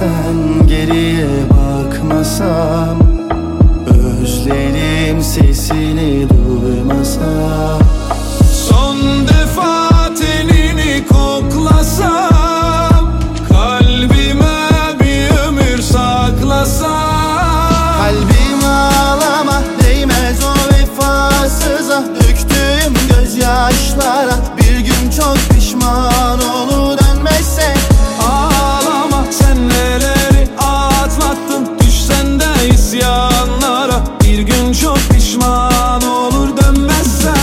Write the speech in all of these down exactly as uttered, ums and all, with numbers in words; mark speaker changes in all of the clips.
Speaker 1: dönmesen, geriye bakmasam, özlerim sesini duymasam,
Speaker 2: son defa tenini koklasam, kalbime bir ömür saklasam.
Speaker 1: kalbim ağlama, değmez o vefasıza, döktüğüm gözyaşlara bir gün çok pişman olur dönmezsen.
Speaker 2: Ağlama, sen neleri atlattın, düşsen de isyanlara, bir gün çok pişman olur dönmezsen.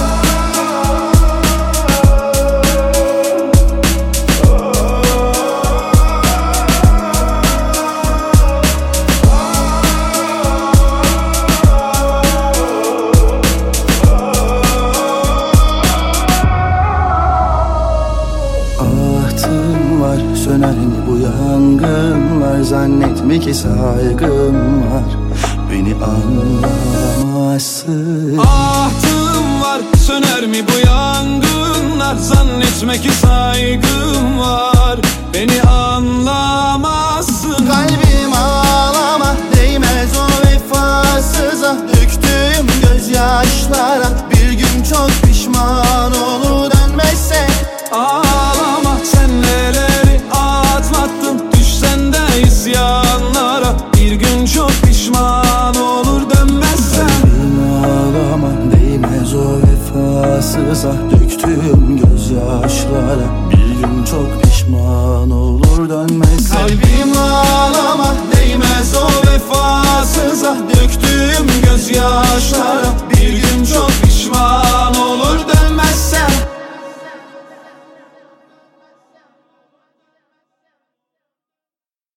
Speaker 1: Ahtım var, söner mi bu yangınlar? Zannetme ki saygım var, beni anlamazsın.
Speaker 2: Ahtım var, söner mi bu yangınlar? Zannetme ki saygım var, beni anlamazsın.
Speaker 1: Kalbim ağlama, değmez o vefasıza, döktüğüm gözyaşlara bir gün çok pişman olur dönmezsen.
Speaker 2: Ağlama, sen neleri atlattın, düşsen de isyanlara, bir gün çok pişman olur dönmezsen.
Speaker 1: Kalbim ağlama, değmez o vefasıza,